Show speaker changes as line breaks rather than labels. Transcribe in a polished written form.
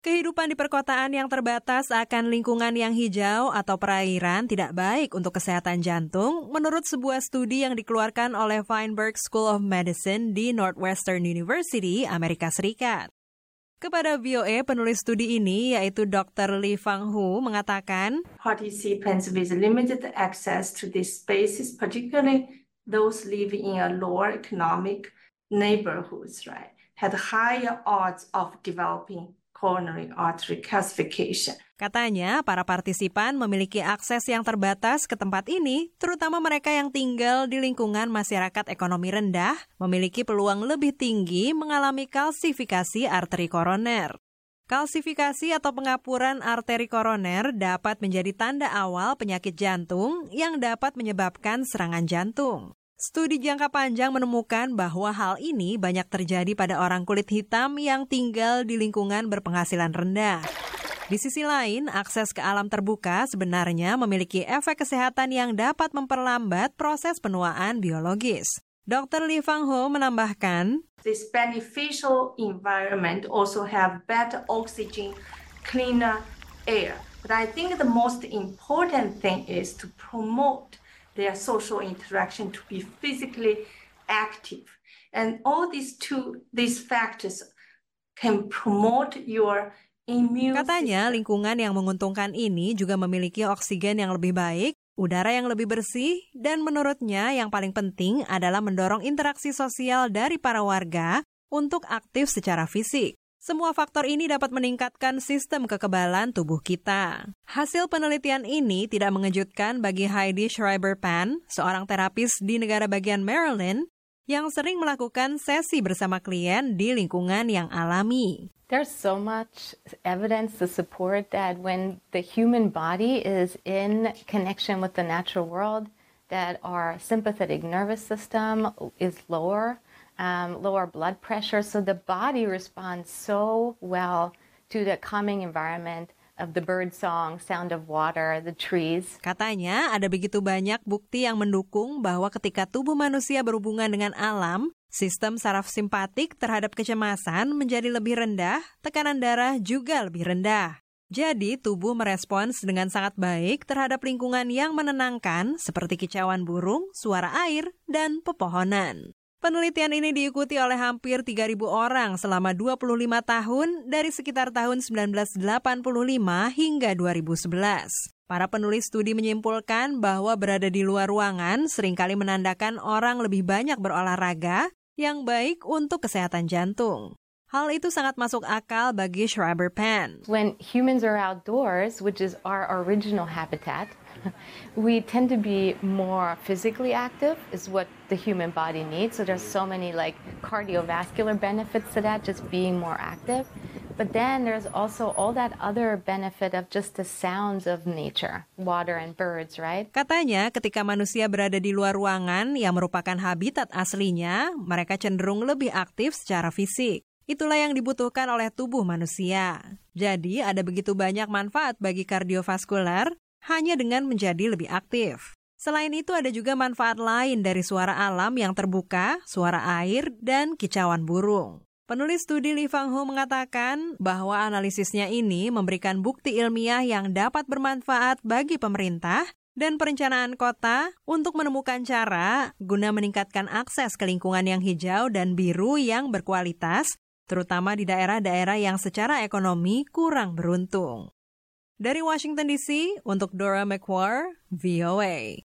Kehidupan di perkotaan yang terbatas akan lingkungan yang hijau atau perairan tidak baik untuk kesehatan jantung, menurut sebuah studi yang dikeluarkan oleh Feinberg School of Medicine di Northwestern University, Amerika Serikat. Kepada VOA, penulis studi ini, yaitu Dr. Li Fang Hu, mengatakan,
participants with limited access to these spaces, particularly those living in a lower economic neighborhoods, right, had higher odds of developing coronary artery calcification.
Katanya, para partisipan memiliki akses yang terbatas ke tempat ini, terutama mereka yang tinggal di lingkungan masyarakat ekonomi rendah, memiliki peluang lebih tinggi mengalami kalsifikasi arteri koroner. Kalsifikasi atau pengapuran arteri koroner dapat menjadi tanda awal penyakit jantung yang dapat menyebabkan serangan jantung. Studi jangka panjang menemukan bahwa hal ini banyak terjadi pada orang kulit hitam yang tinggal di lingkungan berpenghasilan rendah. Di sisi lain, akses ke alam terbuka sebenarnya memiliki efek kesehatan yang dapat memperlambat proses penuaan biologis. Dr. Li Fang Hu menambahkan,
this beneficial environment also have better oxygen, cleaner air. But I think the most important thing is to promote their social interaction, to be physically active. And all these factors can promote your immune
katanya,
system.
lingkungan yang menguntungkan ini juga memiliki oksigen yang lebih baik, udara yang lebih bersih, dan menurutnya yang paling penting adalah mendorong interaksi sosial dari para warga untuk aktif secara fisik. Semua faktor ini dapat meningkatkan sistem kekebalan tubuh kita. Hasil penelitian ini tidak mengejutkan bagi Heidi Schreiber-Pan, seorang terapis di negara bagian Maryland, yang sering melakukan sesi bersama klien di lingkungan yang alami.
There's so much evidence to support that when the human body is in connection with the natural world, that our sympathetic nervous system is lower blood pressure, so the body responds so well to the calming environment of the bird song, sound of water, the trees.
Katanya ada begitu banyak bukti yang mendukung bahwa ketika tubuh manusia berhubungan dengan alam, sistem saraf simpatik terhadap kecemasan menjadi lebih rendah, tekanan darah juga lebih rendah. Jadi, tubuh merespons dengan sangat baik terhadap lingkungan yang menenangkan seperti kicauan burung, suara air, dan pepohonan. Penelitian ini diikuti oleh hampir 3.000 orang selama 25 tahun dari sekitar tahun 1985 hingga 2011. Para penulis studi menyimpulkan bahwa berada di luar ruangan seringkali menandakan orang lebih banyak berolahraga yang baik untuk kesehatan jantung. Hal itu sangat masuk akal bagi Schreiber-Pan.
When humans are outdoors, which is our original habitat, we tend to be more physically active, is what the human body needs. So there's so many like cardiovascular benefits to that, just being more active. But then there's also all that other benefit of just the sounds of nature, water and birds, right?
Katanya ketika manusia berada di luar ruangan yang merupakan habitat aslinya, mereka cenderung lebih aktif secara fisik. Itulah yang dibutuhkan oleh tubuh manusia. Jadi ada begitu banyak manfaat bagi kardiovaskular hanya dengan menjadi lebih aktif. Selain itu ada juga manfaat lain dari suara alam yang terbuka, suara air, dan kicauan burung. Penulis studi Li Fang Hu mengatakan bahwa analisisnya ini memberikan bukti ilmiah yang dapat bermanfaat bagi pemerintah dan perencanaan kota untuk menemukan cara guna meningkatkan akses ke lingkungan yang hijau dan biru yang berkualitas, terutama di daerah-daerah yang secara ekonomi kurang beruntung. Dari Washington DC, untuk Dora McWhorter, VOA.